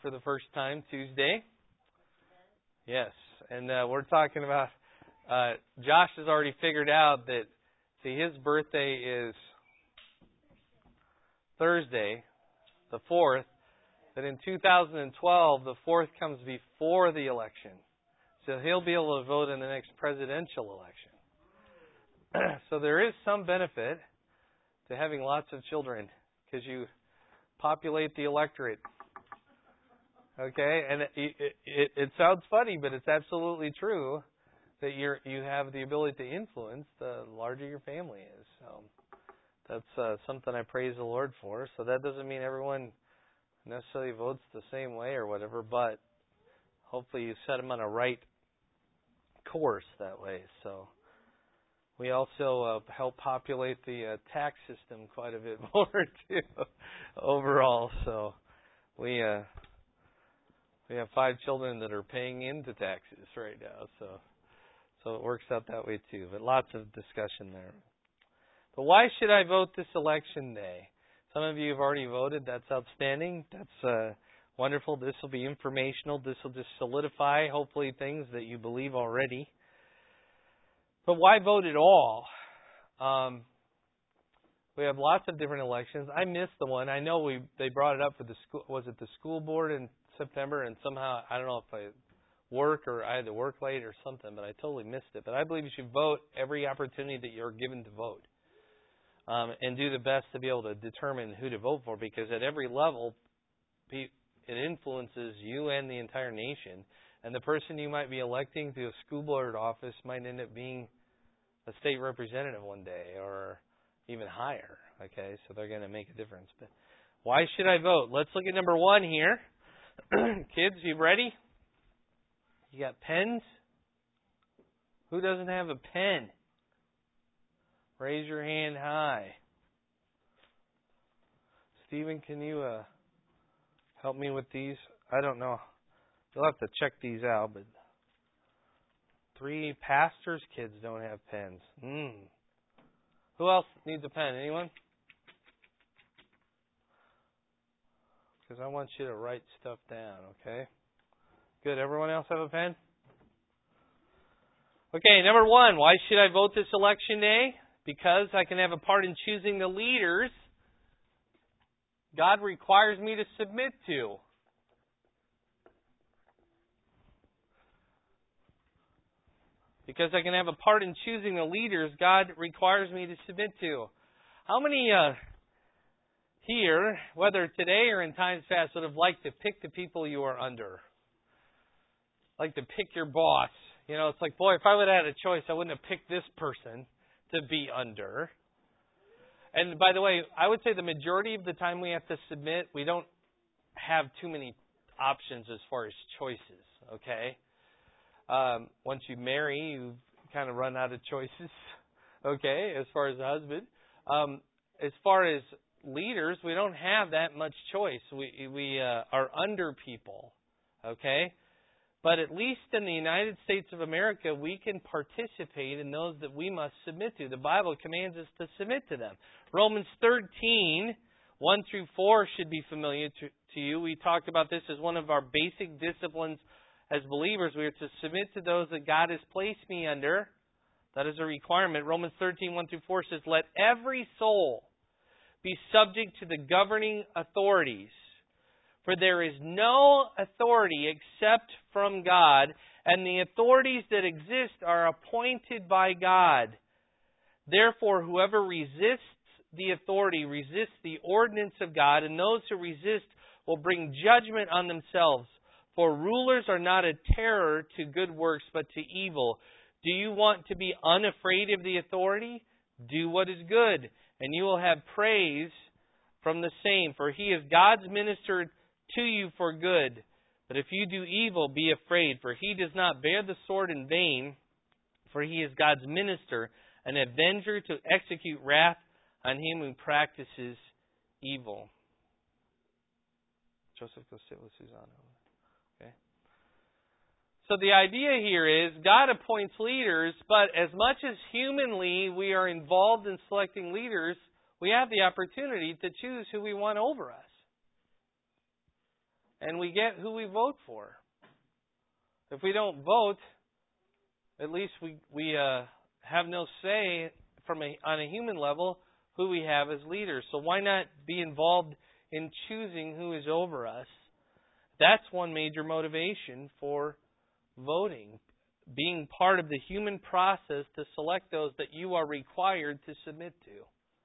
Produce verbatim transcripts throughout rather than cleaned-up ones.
for the first time Tuesday? Yes. And uh, we're talking about, uh, Josh has already figured out that, see, his birthday is Thursday, the fourth, that in two thousand twelve, the fourth comes before the election. So he'll be able to vote in the next presidential election. So there is some benefit to having lots of children because you populate the electorate. Okay, and it, it, it, it sounds funny, but it's absolutely true that you're you have the ability to influence the larger your family is. So that's uh, something I praise the Lord for. So that doesn't mean everyone necessarily votes the same way or whatever, but hopefully you set them on a right course that way. So we also uh, help populate the uh, tax system quite a bit more too overall. So we. Uh, We have five children that are paying into taxes right now, so so it works out that way too. But lots of discussion there. But why should I vote this election day? Some of you have already voted. That's outstanding. That's uh, wonderful. This will be informational. This will just solidify, hopefully, things that you believe already. But why vote at all? Um, we have lots of different elections. I missed the one. I know we they brought it up for the school. Was it the school board in September, and somehow, I don't know if I work or I had to work late or something, but I totally missed it. But I believe you should vote every opportunity that you're given to vote um, and do the best to be able to determine who to vote for, because at every level, it influences you and the entire nation. And the person you might be electing to a school board office might end up being a state representative one day or even higher. Okay, so they're going to make a difference. But why should I vote? Let's look at number one here. Kids, you ready? You got pens? Who doesn't have a pen? Raise your hand high. Stephen, can you uh, help me with these? I don't know. You'll have to check these out, but three pastors' kids don't have pens. Hmm. Who else needs a pen? Anyone? Because I want you to write stuff down, okay? Good. Everyone else have a pen? Okay, number one, why should I vote this election day? Because I can have a part in choosing the leaders God requires me to submit to. Because I can have a part in choosing the leaders God requires me to submit to. How many uh, here, whether today or in times past, would have liked to pick the people you are under? Like to pick your boss. You know, it's like, boy, if I would have had a choice, I wouldn't have picked this person to be under. And by the way, I would say the majority of the time we have to submit, we don't have too many options as far as choices, okay? Um, once you marry, you kind of run out of choices, okay, as far as a husband. Um, as far as leaders, we don't have that much choice. We we uh, are under people, okay? But at least in the United States of America, we can participate in those that we must submit to. The Bible commands us to submit to them. Romans thirteen, one through four should be familiar to, to you. We talked about this as one of our basic disciplines as believers. We are to submit to those that God has placed me under. That is a requirement. Romans thirteen, one through four says, "Let every soul be subject to the governing authorities. For there is no authority except from God, and the authorities that exist are appointed by God. Therefore, whoever resists the authority resists the ordinance of God, and those who resist will bring judgment on themselves. For rulers are not a terror to good works, but to evil. Do you want to be unafraid of the authority? Do what is good, and you will have praise from the same. For he is God's minister to you for good. But if you do evil, be afraid, for he does not bear the sword in vain, for he is God's minister, an avenger to execute wrath on him who practices evil." Joseph, go sit with Susanna. Okay. So the idea here is God appoints leaders, but as much as humanly we are involved in selecting leaders, we have the opportunity to choose who we want over us. and we get who we vote for. If we don't vote, at least we we uh, have no say from a, on a human level who we have as leaders. So why not be involved in choosing who is over us? That's one major motivation for voting. Being part of the human process to select those that you are required to submit to.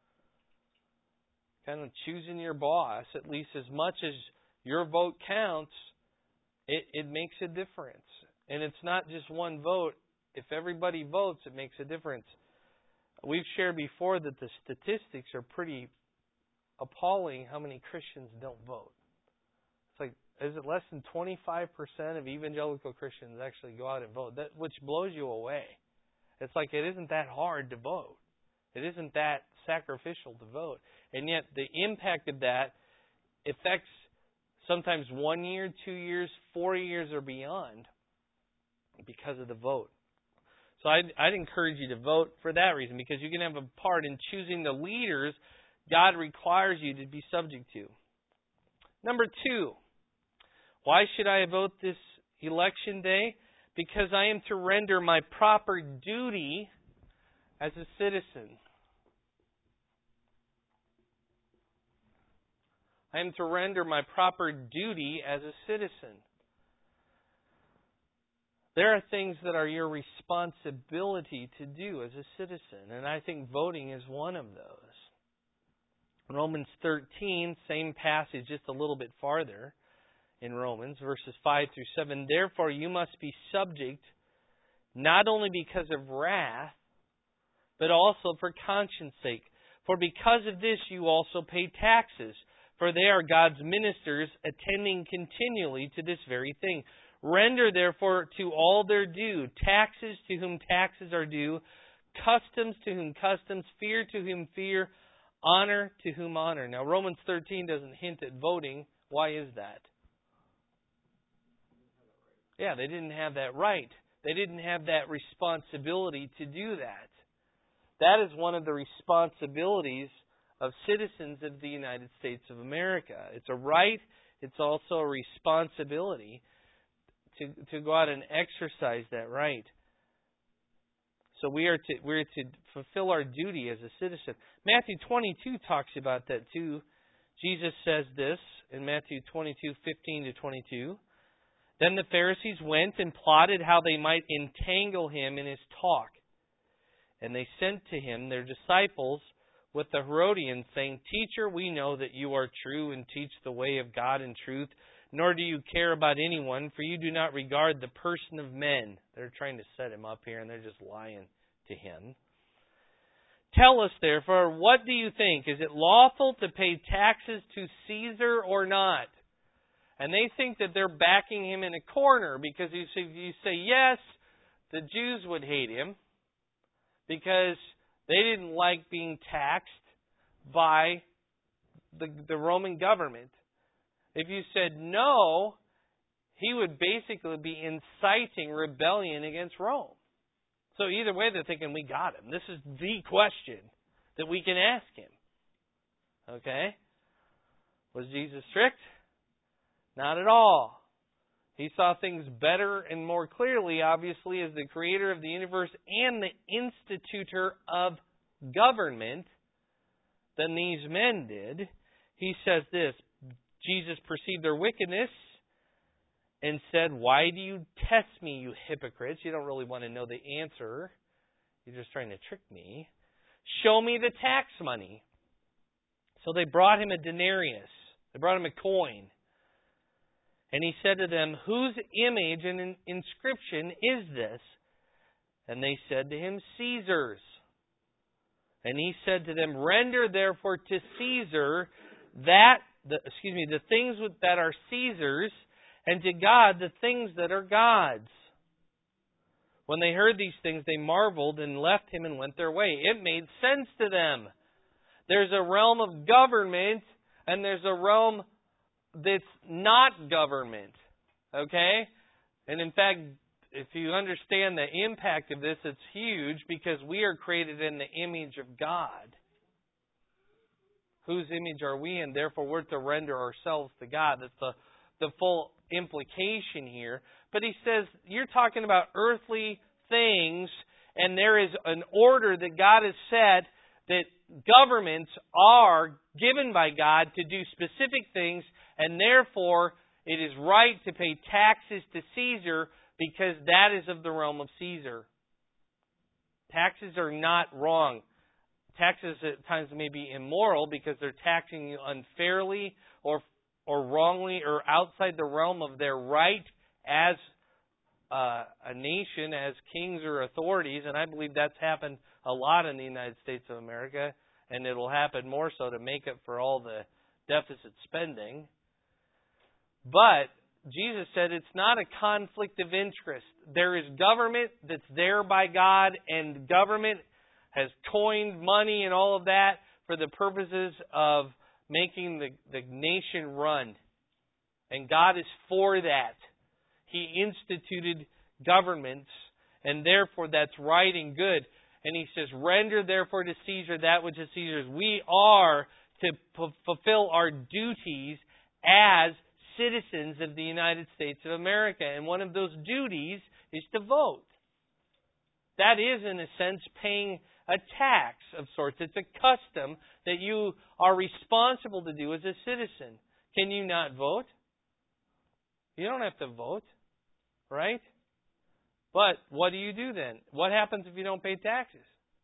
Kind of choosing your boss, at least as much as your vote counts, it, it makes a difference. And it's not just one vote. If everybody votes, it makes a difference. We've shared before that the statistics are pretty appalling how many Christians don't vote. It's like, is it less than twenty-five percent of evangelical Christians actually go out and vote? That, which blows you away. It's like it isn't that hard to vote. It isn't that sacrificial to vote. And yet the impact of that affects sometimes one year, two years, four years or beyond because of the vote. So I'd, I'd encourage you to vote for that reason, because you can have a part in choosing the leaders God requires you to be subject to. Number two, why should I vote this election day? Because I am to render my proper duty as a citizen. I am to render my proper duty as a citizen. There are things that are your responsibility to do as a citizen, and I think voting is one of those. Romans thirteen, same passage, just a little bit farther in Romans, verses five through seven. Therefore you must be subject, not only because of wrath, but also for conscience sake. For because of this you also pay taxes, for they are God's ministers, attending continually to this very thing. Render therefore to all their due, taxes to whom taxes are due, customs to whom customs, fear to whom fear, honor to whom honor. Now Romans thirteen doesn't hint at voting. Why is that? Yeah, they didn't have that right. They didn't have that responsibility to do that. That is one of the responsibilities of citizens of the United States of America. It's a right. It's also a responsibility to, to go out and exercise that right. So we are to we are to fulfill our duty as a citizen. Matthew twenty-two talks about that too. Jesus says this in Matthew twenty-two, fifteen to twenty-two. Then the Pharisees went and plotted how they might entangle him in his talk. And they sent to him their disciples with the Herodians, saying, Teacher, we know that you are true and teach the way of God in truth, nor do you care about anyone, for you do not regard the person of men. They're trying to set him up here, and they're just lying to him. Tell us, therefore, what do you think? Is it lawful to pay taxes to Caesar or not? And they think that they're backing him in a corner, because if you say yes, the Jews would hate him because they didn't like being taxed by the, the Roman government. If you said no, he would basically be inciting rebellion against Rome. So either way, they're thinking, we got him. This is the question that we can ask him. Okay? Was Jesus strict? Not at all. He saw things better and more clearly, obviously, as the creator of the universe and the institutor of government than these men did. He says this, Jesus perceived their wickedness and said, Why do you test me, you hypocrites? You don't really want to know the answer. You're just trying to trick me. Show me the tax money. So they brought him a denarius. They brought him a coin. And he said to them, Whose image and inscription is this? And they said to him, Caesar's. And he said to them, Render therefore to Caesar that, the, excuse me, the things that are Caesar's, and to God the things that are God's. When they heard these things, they marveled and left him and went their way. It made sense to them. There's a realm of government, and there's a realm that's not government. Okay? And in fact, if you understand the impact of this, it's huge, because we are created in the image of God. Whose image are we in? Therefore, we're to render ourselves to God. That's the the full implication here. But he says, you're talking about earthly things, and there is an order that God has set that governments are given by God to do specific things, and therefore it is right to pay taxes to Caesar because that is of the realm of Caesar. Taxes are not wrong. Taxes at times may be immoral because they're taxing you unfairly or or wrongly or outside the realm of their right as uh, a nation, as kings or authorities. And I believe that's happened a lot in the United States of America, and it'll happen more so to make up for all the deficit spending. But Jesus said it's not a conflict of interest. There is government that's there by God, and government has coined money and all of that for the purposes of making the, the nation run. And God is for that. He instituted governments, and therefore that's right and good. And he says, render therefore to Caesar that which is Caesar's. We are to p- fulfill our duties as citizens of the United States of America. And one of those duties is to vote. That is, in a sense, paying a tax of sorts. It's a custom that you are responsible to do as a citizen. Can you not vote? You don't have to vote, right? But what do you do then? What happens if you don't pay taxes?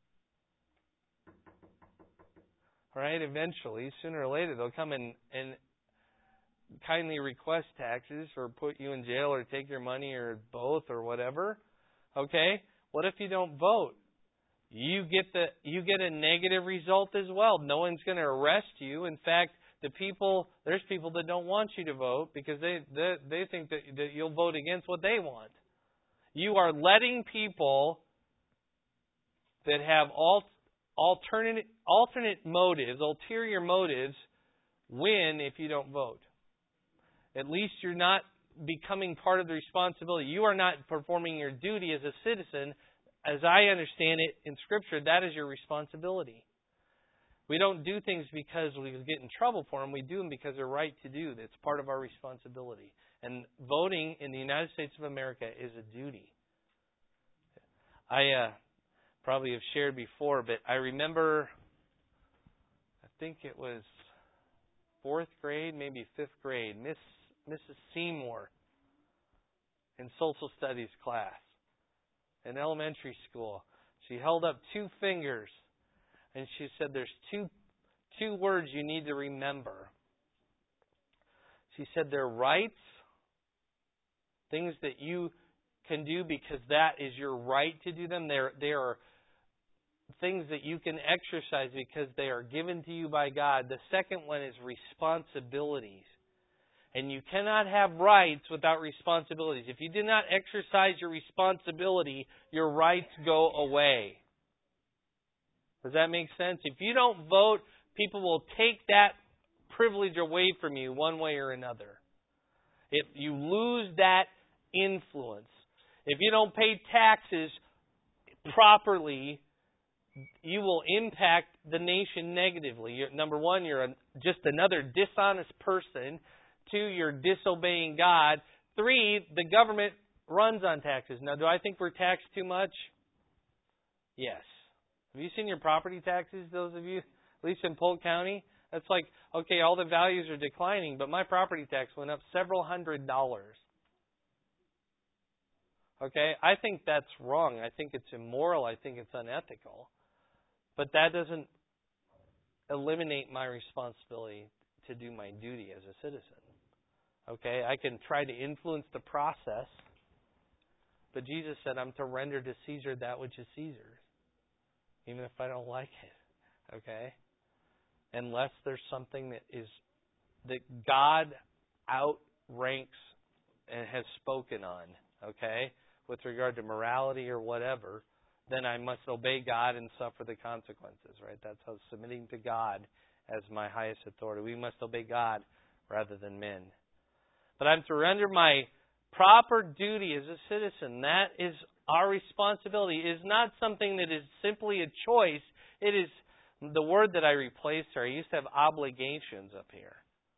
Right? Eventually, sooner or later, they'll come in and kindly request taxes or put you in jail or take your money or both or whatever. Okay? What if you don't vote? You get the you get a negative result as well. No one's going to arrest you. In fact, the people there's people that don't want you to vote because they they, they think that, that you'll vote against what they want. You are letting people that have alt, alternate alternate motives, ulterior motives, win if you don't vote. At least you're not becoming part of the responsibility. You are not performing your duty as a citizen. As I understand it in Scripture, that is your responsibility. We don't do things because we get in trouble for them. We do them because they're right to do. That's part of our responsibility. And voting in the United States of America is a duty. I uh, probably have shared before, but I remember, I think it was fourth grade, maybe fifth grade, Miss Missus Seymour in social studies class in elementary school. She held up two fingers and she said, there's two two words you need to remember. She said they're rights, things that you can do because that is your right to do them. They're, they are things that you can exercise because they are given to you by God. The second one is responsibilities. And you cannot have rights without responsibilities. If you do not exercise your responsibility, your rights go away. Does that make sense? If you don't vote, people will take that privilege away from you one way or another. If you lose that influence. If you don't pay taxes properly, you will impact the nation negatively. You're, number one, you're a, just another dishonest person. Two, you're disobeying God. Three, the government runs on taxes. Now, do I think we're taxed too much? Yes. Have you seen your property taxes, those of you, at least in Polk County? That's like, okay, all the values are declining, but my property tax went up several hundred dollars. Okay, I think that's wrong. I think it's immoral. I think it's unethical. But that doesn't eliminate my responsibility to do my duty as a citizen. Okay, I can try to influence the process, but Jesus said I'm to render to Caesar that which is Caesar's, even if I don't like it. Okay, unless there's something that is that God outranks and has spoken on. Okay, with regard to morality or whatever, then I must obey God and suffer the consequences. Right? That's how submitting to God as my highest authority. We must obey God rather than men. But I'm to render my proper duty as a citizen. That is our responsibility. It is not something that is simply a choice. It is the word that I replaced here. I used to have obligations up here.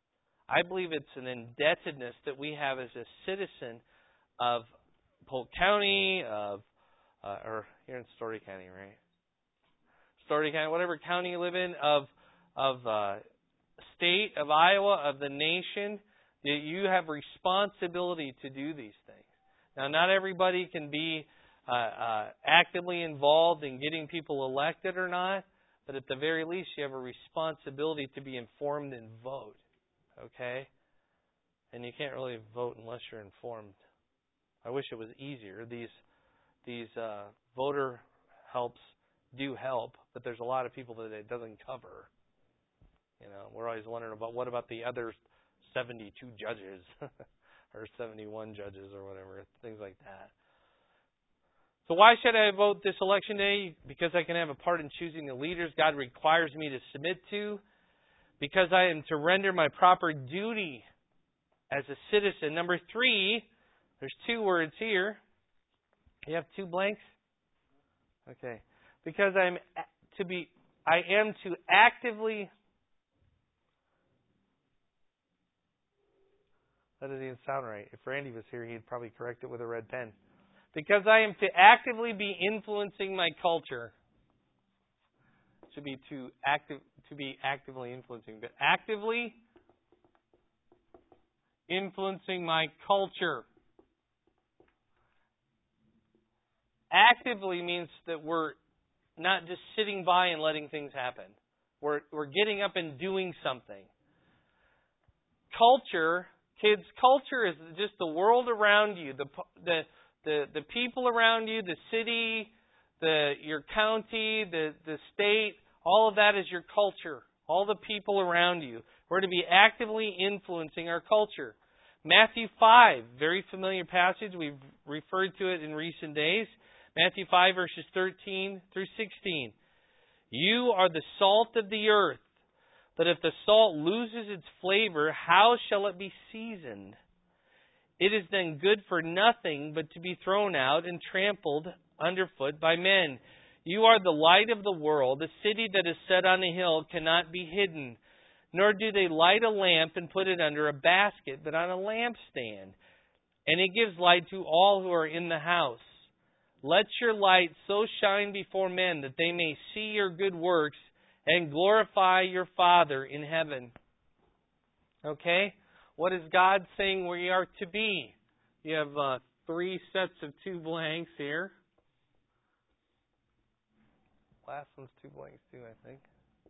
I believe it's an indebtedness that we have as a citizen of Polk County, of uh, or here in Story County, right? Story County, whatever county you live in, of of uh, state of Iowa, of the nation, that you have responsibility to do these things. Now, not everybody can be uh, uh, actively involved in getting people elected or not, but at the very least, you have a responsibility to be informed and vote. Okay? And you can't really vote unless you're informed. I wish it was easier. These these uh, voter helps do help, but there's a lot of people that it doesn't cover. You know, we're always wondering about what about the other seventy-two judges or seventy-one judges or whatever, things like that. So why should I vote this election day? Because I can have a part in choosing the leaders God requires me to submit to. Because I am to render my proper duty as a citizen. Number three, there's two words here. You have two blanks? Okay. Because I'm to be, I am to actively. That doesn't even sound right. If Randy was here, he'd probably correct it with a red pen. Because I am to actively be influencing my culture. It should be to active to be actively influencing, but actively influencing my culture. Actively means that we're not just sitting by and letting things happen. We're we're getting up and doing something. Culture, kids, culture is just the world around you, the the the, the people around you, the city, the your county, the, the state, all of that is your culture. All the people around you. We're to be actively influencing our culture. Matthew five, very familiar passage. We've referred to it in recent days. Matthew five, verses thirteen through sixteen. You are the salt of the earth, but if the salt loses its flavor, how shall it be seasoned? It is then good for nothing but to be thrown out and trampled underfoot by men. You are the light of the world. A city that is set on a hill cannot be hidden. Nor do they light a lamp and put it under a basket, but on a lampstand. And it gives light to all who are in the house. Let your light so shine before men that they may see your good works and glorify your Father in heaven. Okay? What is God saying we are to be? You have uh, three sets of two blanks here. Last one's two blanks too, I think.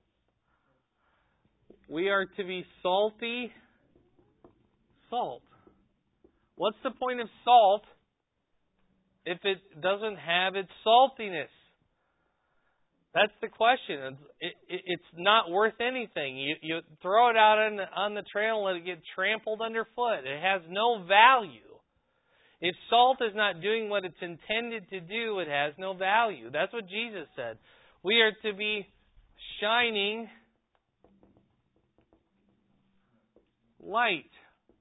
We are to be salty. Salt. What's the point of salt if it doesn't have its saltiness? That's the question. It, it, it's not worth anything. You, you throw it out on the, on the trail and let it get trampled underfoot. It has no value. If salt is not doing what it's intended to do, it has no value. That's what Jesus said. We are to be shining light.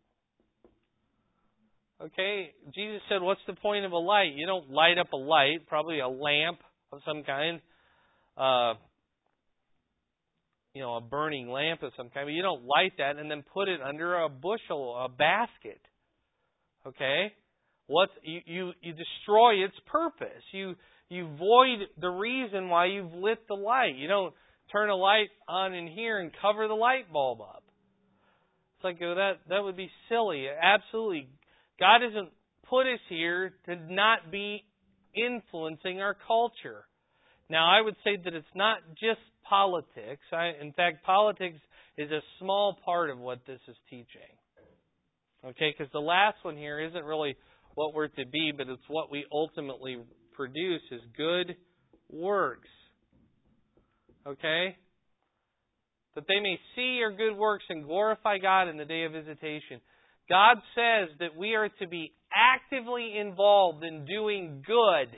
Okay? Jesus said, what's the point of a light? You don't light up a light, probably a lamp of some kind. Uh, you know, a burning lamp of some kind. But you don't light that and then put it under a bushel, a basket. Okay? What you, you, you destroy its purpose. You you void the reason why you've lit the light. You don't turn a light on in here and cover the light bulb up. It's like, oh, that, that would be silly. Absolutely. God hasn't put us here to not be influencing our culture. Now, I would say that it's not just politics. I, in fact, politics is a small part of what this is teaching. Okay, because the last one here isn't really what we're to be, but it's what we ultimately produce is good works. Okay? That they may see your good works and glorify God in the day of visitation. God says that we are to be actively involved in doing good.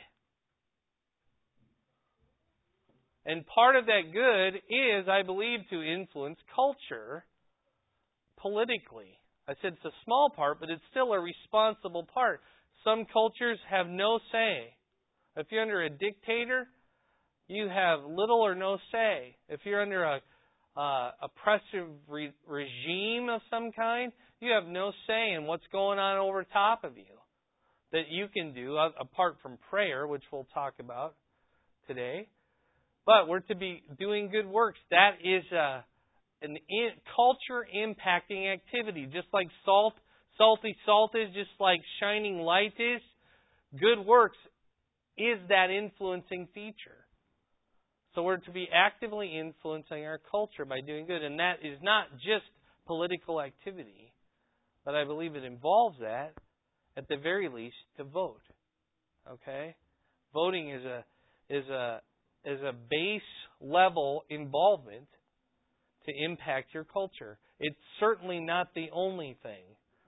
And part of that good is, I believe, to influence culture politically. I said it's a small part, but it's still a responsible part. Some cultures have no say. If you're under a dictator, you have little or no say. If you're under a, uh, oppressive re- regime of some kind, you have no say in what's going on over top of you that you can do, uh, apart from prayer, which we'll talk about today. But we're to be doing good works. That is uh, an in, culture-impacting activity. Just like salt, salty salt is, just like shining light is, good works is that influencing feature. So we're to be actively influencing our culture by doing good. And that is not just political activity, but I believe it involves that, at the very least, to vote. Okay? Voting is a is a is a base level involvement to impact your culture. It's certainly not the only thing.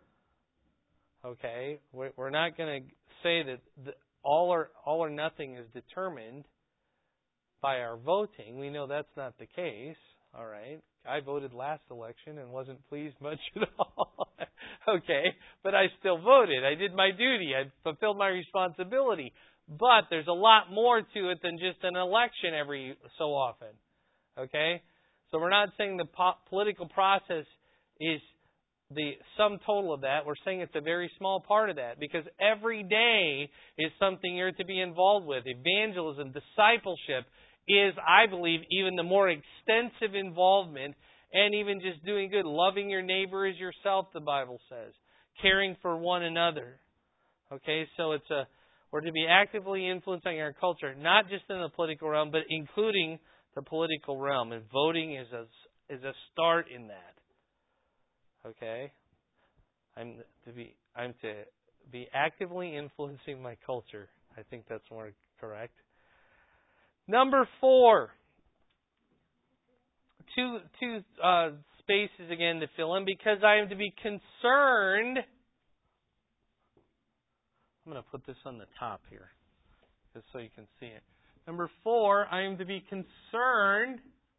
Okay? We're not going to say that the, all or all or nothing is determined by our voting. We know that's not the case. All right? I voted last election and wasn't pleased much at all. Okay? But I still voted. I did my duty. I fulfilled my responsibility. But there's a lot more to it than just an election every so often. Okay? So we're not saying the po- political process is the sum total of that. We're saying it's a very small part of that, because every day is something you're to be involved with. Evangelism, discipleship is, I believe, even the more extensive involvement, and even just doing good. Loving your neighbor as yourself, the Bible says. Caring for one another. Okay, so it's a we're to be actively influencing our culture, not just in the political realm, but including the political realm. And voting is a, is a start in that. Okay? I'm to be I'm to be actively influencing my culture. I think that's more correct. Number four. Two two uh, spaces again to fill in, because I am to be concerned. I'm going to put this on the top here, just so you can see it. Number four, I am to be concerned.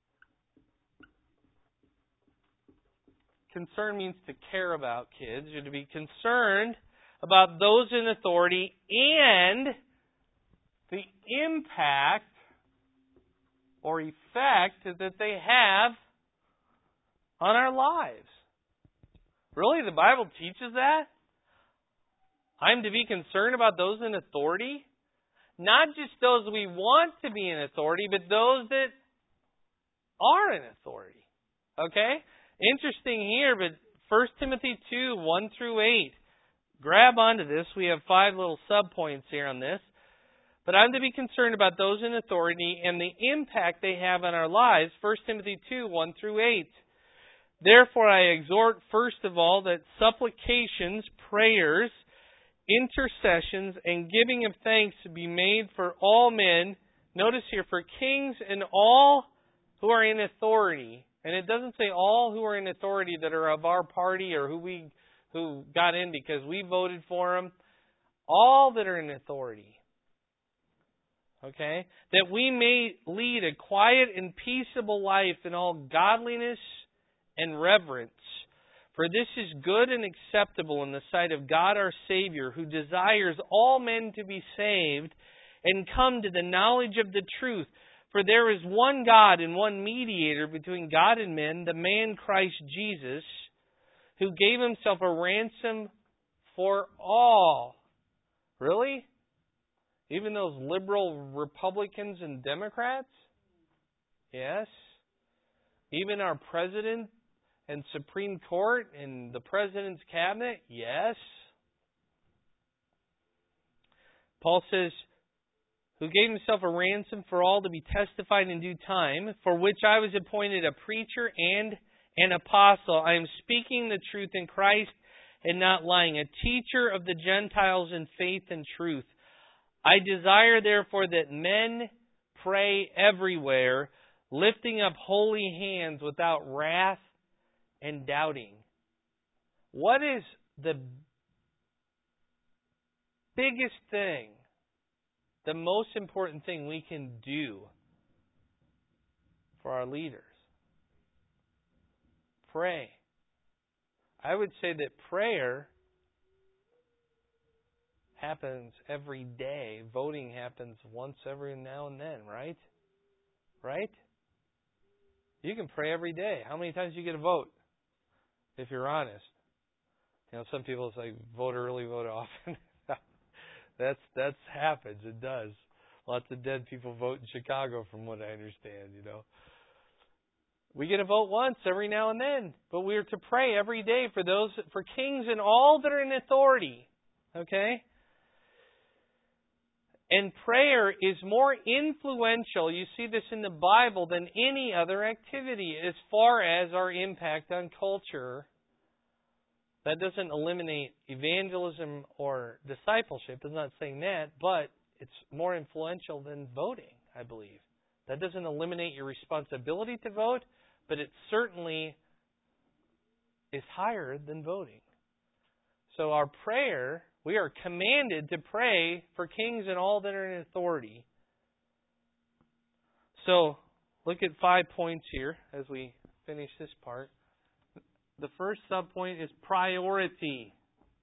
Concern means to care about, kids. You're to be concerned about those in authority and the impact or effect that they have on our lives. Really? The Bible teaches that? I'm to be concerned about those in authority? Not just those we want to be in authority, but those that are in authority. Okay? Interesting here, but First Timothy two, one through eight. Grab onto this. We have five little subpoints here on this. But I'm to be concerned about those in authority and the impact they have on our lives. First Timothy two, one through eight. Therefore I exhort, first of all, that supplications, prayers, intercessions, and giving of thanks be made for all men. Notice here, for kings and all who are in authority. And it doesn't say all who are in authority that are of our party or who we who got in because we voted for them. All that are in authority. Okay? That we may lead a quiet and peaceable life in all godliness and reverence. For this is good and acceptable in the sight of God our Savior, who desires all men to be saved and come to the knowledge of the truth. For there is one God and one mediator between God and men, the man Christ Jesus, who gave himself a ransom for all. Really? Even those liberal Republicans and Democrats? Yes. Even our president and Supreme Court and the President's Cabinet? Yes. Paul says, who gave himself a ransom for all to be testified in due time, for which I was appointed a preacher and an apostle. I am speaking the truth in Christ and not lying, a teacher of the Gentiles in faith and truth. I desire, therefore, that men pray everywhere, lifting up holy hands without wrath and doubting. What is the biggest thing, the most important thing we can do for our leaders? Pray. I would say that prayer happens every day. Voting happens once every now and then, right? Right? You can pray every day. How many times do you get a vote? If you're honest. You know, some people say vote early, vote often. that's that's happens. It does. Lots of dead people vote in Chicago, from what I understand. You know, we get a vote once every now and then, but we are to pray every day for those, for kings and all that are in authority. Okay. And prayer is more influential, you see this in the Bible, than any other activity as far as our impact on culture. That doesn't eliminate evangelism or discipleship. I'm not saying that, but it's more influential than voting, I believe. That doesn't eliminate your responsibility to vote, but it certainly is higher than voting. So our prayer, we are commanded to pray for kings and all that are in authority. So, look at five points here as we finish this part. The first subpoint is priority.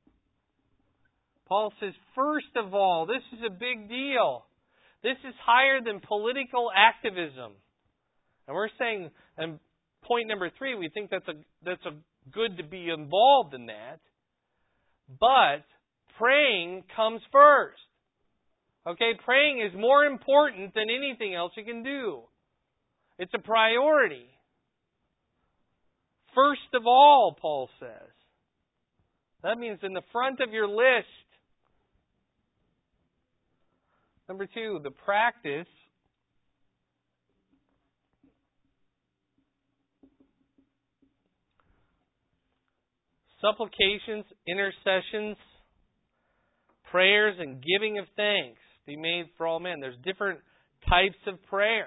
Paul says, first of all, this is a big deal. This is higher than political activism. And we're saying, and point number three, we think that's a that's a good to be involved in that. But praying comes first. Okay, praying is more important than anything else you can do. It's a priority. First of all, Paul says. That means in the front of your list. Number two, the practice supplications, intercessions, prayers, and giving of thanks be made for all men. There's different types of prayer.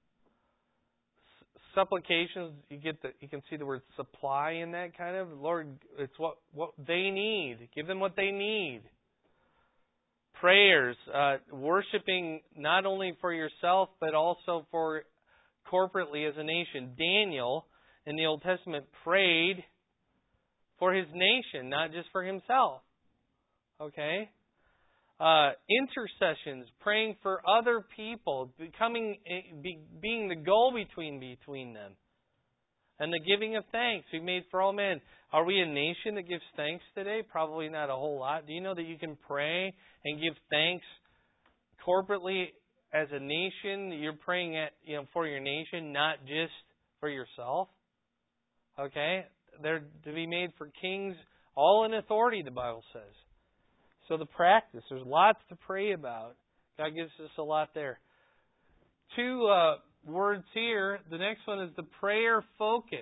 Supplications, you get the, you can see the word supply in that kind of. Lord, it's what, what they need. Give them what they need. Prayers, uh, worshiping not only for yourself, but also for corporately as a nation. Daniel in the Old Testament prayed for his nation, not just for himself. Okay? Uh, intercessions, praying for other people, becoming, be, being the go-between between them. And the giving of thanks we made for all men. Are we a nation that gives thanks today? Probably not a whole lot. Do you know that you can pray and give thanks corporately as a nation? You're praying at, you know, for your nation, not just for yourself. Okay? They're to be made for kings, all in authority, the Bible says. So the practice, there's lots to pray about. God gives us a lot there. Two uh, words here. The next one is the prayer focus.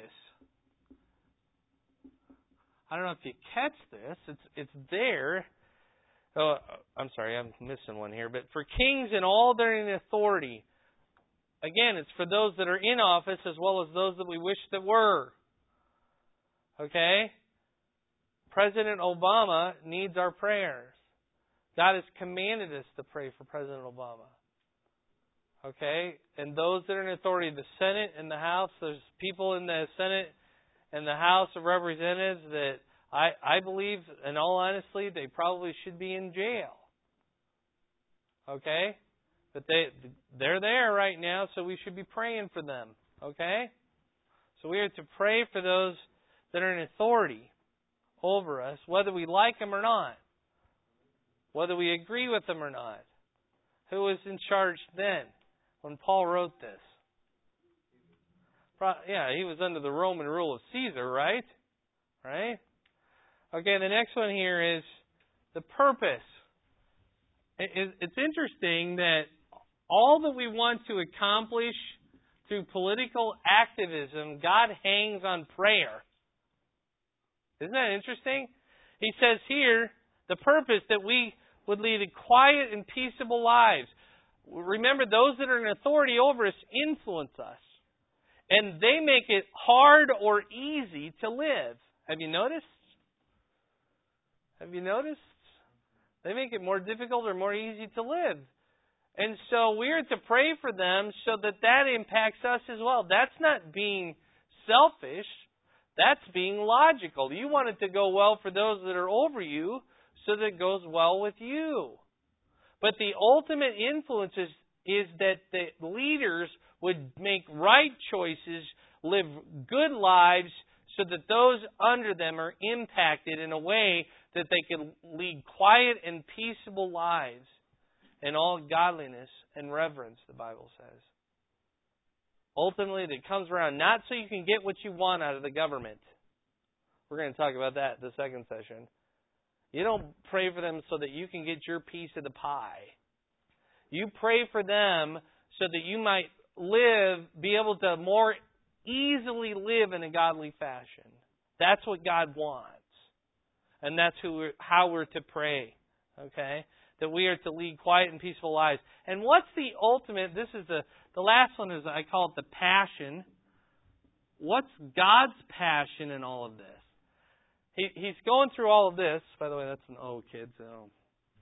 I don't know if you catch this. It's it's there. Oh, I'm sorry, I'm missing one here. But for kings and all that are in authority. Again, it's for those that are in office as well as those that we wish that were. Okay? President Obama needs our prayers. God has commanded us to pray for President Obama. Okay? And those that are in authority, the Senate and the House, there's people in the Senate and the House of Representatives that I, I believe, in all honesty, they probably should be in jail. Okay? But they, they're there right now, so we should be praying for them. Okay? So we are to pray for those that are in authority over us, whether we like them or not, whether we agree with them or not. Who was in charge then when Paul wrote this? Yeah, he was under the Roman rule of Caesar, right? Right? Okay, the next one here is the purpose. It's interesting that all that we want to accomplish through political activism, God hangs on prayer. Isn't that interesting? He says here, the purpose that we would lead a quiet and peaceable lives. Remember, those that are in authority over us influence us. And they make it hard or easy to live. Have you noticed? Have you noticed? They make it more difficult or more easy to live. And so we are to pray for them so that that impacts us as well. That's not being selfish. That's being logical. You want it to go well for those that are over you so that it goes well with you. But the ultimate influence is, is that the leaders would make right choices, live good lives so that those under them are impacted in a way that they can lead quiet and peaceable lives in all godliness and reverence, the Bible says. Ultimately, it comes around not so you can get what you want out of the government. We're going to talk about that in the second session. You don't pray for them so that you can get your piece of the pie. You pray for them so that you might live, be able to more easily live in a godly fashion. That's what God wants. And that's who we're, how we're to pray. Okay? That we are to lead quiet and peaceful lives. And what's the ultimate? This is the, the last one is, I call it the passion. What's God's passion in all of this? He, he's going through all of this. By the way, that's an O, kids. Oh.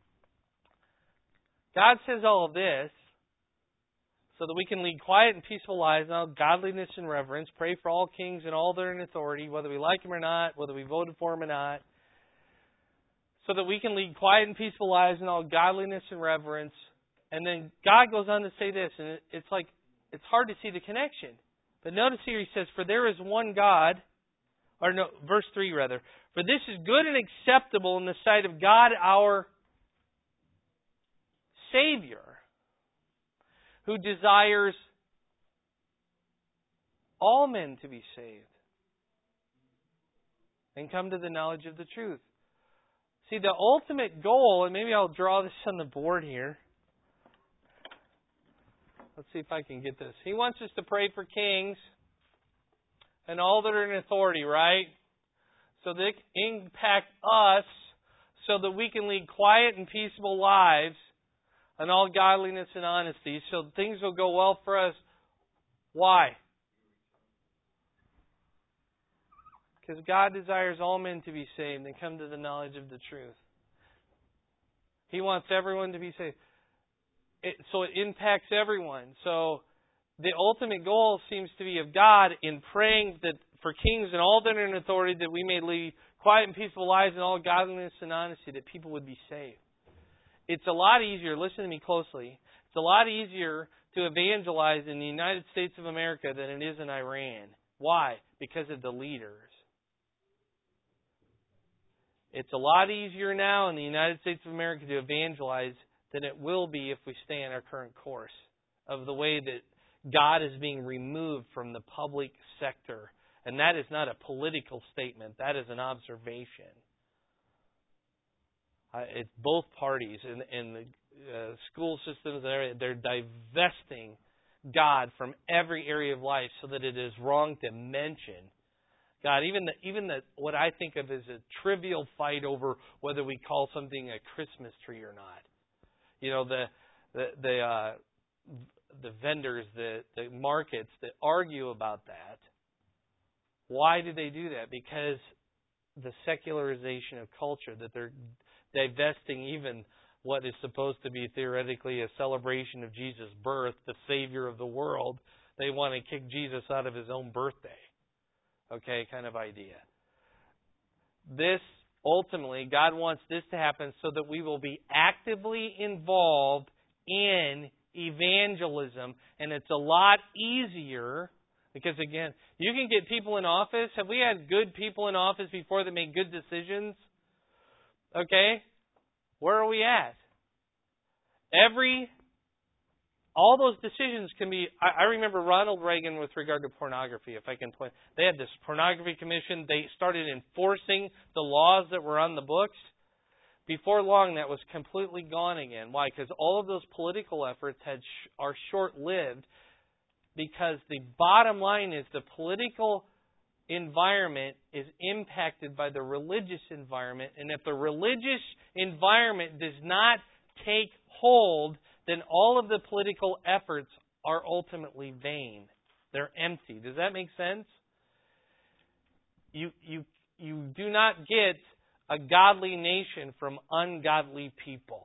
God says all of this so that we can lead quiet and peaceful lives in all godliness and reverence. Pray for all kings and all that are in authority, whether we like them or not, whether we voted for them or not. So that we can lead quiet and peaceful lives in all godliness and reverence. And then God goes on to say this, and it's like, it's hard to see the connection. But notice here he says, for there is one God, or no, verse three rather, for this is good and acceptable in the sight of God our Savior, who desires all men to be saved and come to the knowledge of the truth. See, the ultimate goal, and maybe I'll draw this on the board here. Let's see if I can get this. He wants us to pray for kings and all that are in authority, right? So they impact us so that we can lead quiet and peaceable lives and all godliness and honesty, so things will go well for us. Why? Because God desires all men to be saved and come to the knowledge of the truth. He wants everyone to be saved. It, so it impacts everyone. So the ultimate goal seems to be of God in praying that for kings and all that are in authority, that we may lead quiet and peaceful lives in all godliness and honesty, that people would be saved. It's a lot easier, listen to me closely, it's a lot easier to evangelize in the United States of America than it is in Iran. Why? Because of the leaders. It's a lot easier now in the United States of America to evangelize than it will be if we stay in our current course of the way that God is being removed from the public sector. And that is not a political statement. That is an observation. Uh, it's both parties in, in the uh, school systems. They're, they're divesting God from every area of life so that it is wrong to mention God. Even the, even the, what I think of as a trivial fight over whether we call something a Christmas tree or not. You know, the the the, uh, the vendors, the, the markets that argue about that. Why do they do that? Because the secularization of culture, that they're divesting even what is supposed to be theoretically a celebration of Jesus' birth, the Savior of the world. They want to kick Jesus out of his own birthday. Okay, kind of idea. This, ultimately, God wants this to happen so that we will be actively involved in evangelism. And it's a lot easier because, again, you can get people in office. Have we had good people in office before that made good decisions? Okay? Where are we at? Every, all those decisions can be, I, I remember Ronald Reagan with regard to pornography, if I can point. They had this pornography commission. They started enforcing the laws that were on the books. Before long, that was completely gone again. Why? Because all of those political efforts had sh- are short-lived, because the bottom line is the political environment is impacted by the religious environment. And if the religious environment does not take hold, then all of the political efforts are ultimately vain. They're empty. Does that make sense? You, you, you do not get a godly nation from ungodly people.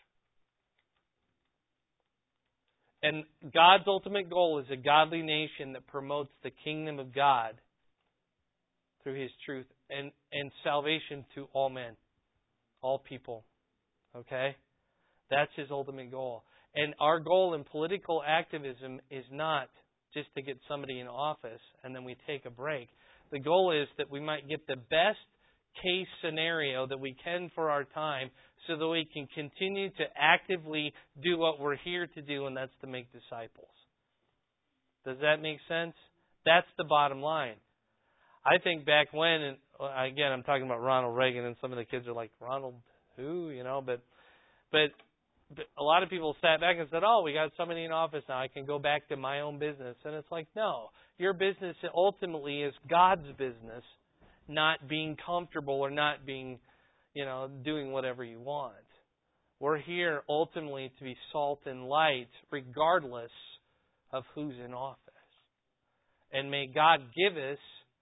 And God's ultimate goal is a godly nation that promotes the kingdom of God through His truth and, and salvation to all men, all people. Okay? That's His ultimate goal. And our goal in political activism is not just to get somebody in office and then we take a break. The goal is that we might get the best case scenario that we can for our time so that we can continue to actively do what we're here to do, and that's to make disciples. Does that make sense? That's the bottom line. I think back when, and again, I'm talking about Ronald Reagan, and some of the kids are like, Ronald who? You know, but, but but a lot of people sat back and said, oh, we got somebody in office now, I can go back to my own business. And it's like, no, your business ultimately is God's business, not being comfortable or not being, you know, doing whatever you want. We're here ultimately to be salt and light regardless of who's in office. And may God give us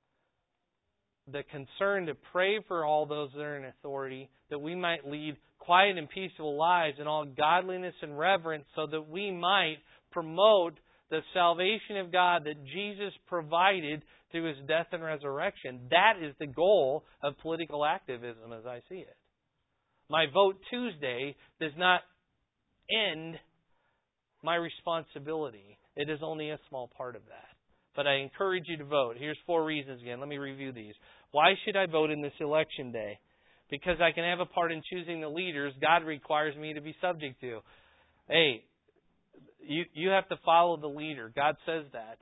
the concern to pray for all those that are in authority, that we might lead quiet and peaceful lives in all godliness and reverence, so that we might promote the salvation of God that Jesus provided through His death and resurrection. That is the goal of political activism as I see it. My vote Tuesday does not end my responsibility. It is only a small part of that. But I encourage you to vote. Here's four reasons again. Let me review these. Why should I vote in this election day? Because I can have a part in choosing the leaders God requires me to be subject to. Hey, you, you have to follow the leader. God says that.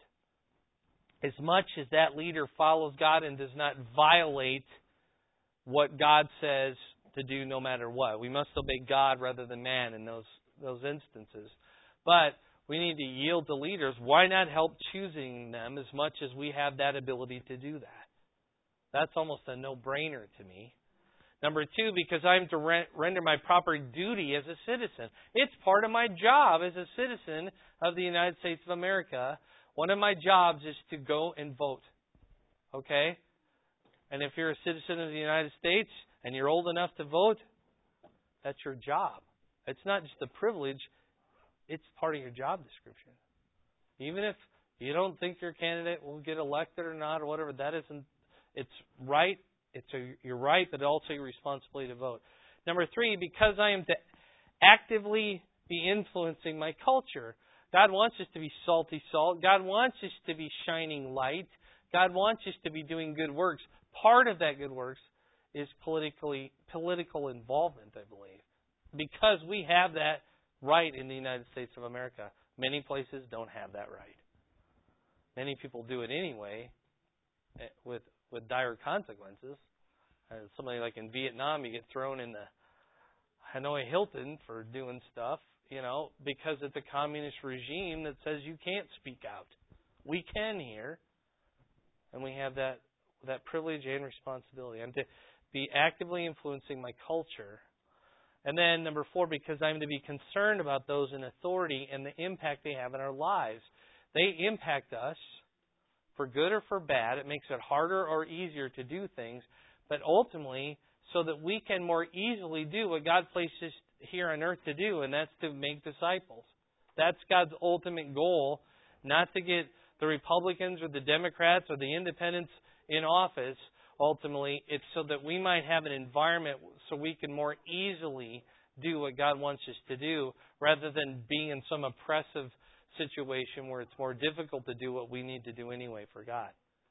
As much as that leader follows God and does not violate what God says to do no matter what. We must obey God rather than man in those, those instances. But we need to yield to leaders. Why not help choosing them as much as we have that ability to do that? That's almost a no-brainer to me. Number two, because I'm to re- render my proper duty as a citizen. It's part of my job as a citizen of the United States of America. One of my jobs is to go and vote. Okay? And if you're a citizen of the United States and you're old enough to vote, that's your job. It's not just a privilege. It's part of your job description. Even if you don't think your candidate will get elected or not or whatever, that isn't, it's right. It's a, you're right, but also your responsibility to vote. Number three, because I am to actively be influencing my culture. God wants us to be salty salt. God wants us to be shining light. God wants us to be doing good works. Part of that good works is politically political involvement, I believe. Because we have that right in the United States of America. Many places don't have that right. Many people do it anyway with with dire consequences. And somebody like in Vietnam, you get thrown in the Hanoi Hilton for doing stuff, you know, because it's a communist regime that says you can't speak out. We can here, and we have that that privilege and responsibility. I'm to be actively influencing my culture. And then number four, because I'm to be concerned about those in authority and the impact they have in our lives. They impact us for good or for bad. It makes it harder or easier to do things, but ultimately so that we can more easily do what God places here on earth to do, and that's to make disciples. That's God's ultimate goal, not to get the Republicans or the Democrats or the independents in office. Ultimately, it's so that we might have an environment so we can more easily do what God wants us to do, rather than being in some oppressive situation where it's more difficult to do what we need to do anyway for God.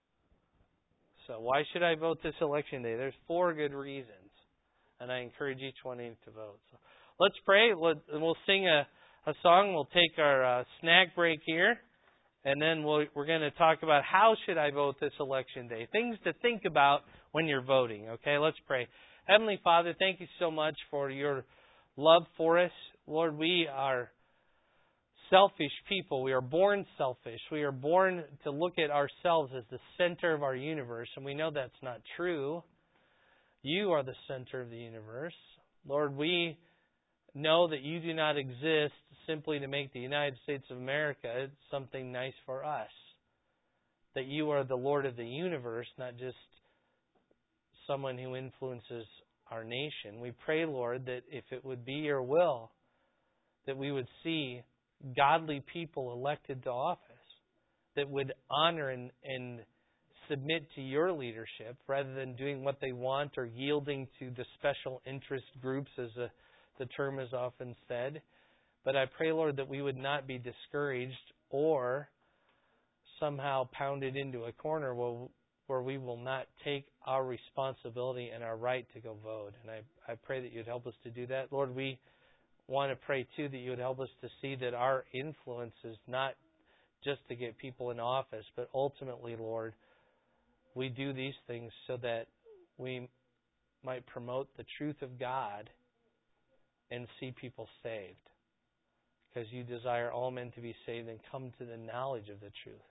So why should I vote this election day? There's four good reasons, and I encourage each one of you to vote. So let's pray. We'll sing a, a song. We'll take our uh, snack break here. And then we'll, we're going to talk about how should I vote this election day. Things to think about when you're voting. Okay, let's pray. Heavenly Father, thank you so much for your love for us. Lord, we are selfish people. We are born selfish. We are born to look at ourselves as the center of our universe. And we know that's not true. You are the center of the universe. Lord, we know that you do not exist simply to make the United States of America something nice for us. That you are the Lord of the universe, not just someone who influences our nation. We pray, Lord, that if it would be your will, that we would see godly people elected to office that would honor and, and submit to your leadership rather than doing what they want or yielding to the special interest groups, as a the term is often said. But I pray, Lord, that we would not be discouraged or somehow pounded into a corner where, where we will not take our responsibility and our right to go vote. And I, I pray that you'd help us to do that. Lord, we want to pray, too, that you would help us to see that our influence is not just to get people in office, but ultimately, Lord, we do these things so that we might promote the truth of God and see people saved. Because you desire all men to be saved and come to the knowledge of the truth.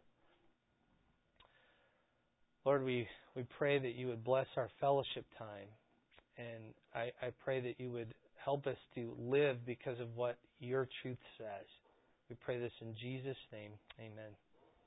Lord, we, we pray that you would bless our fellowship time. And I, I pray that you would help us to live because of what your truth says. We pray this in Jesus' name. Amen.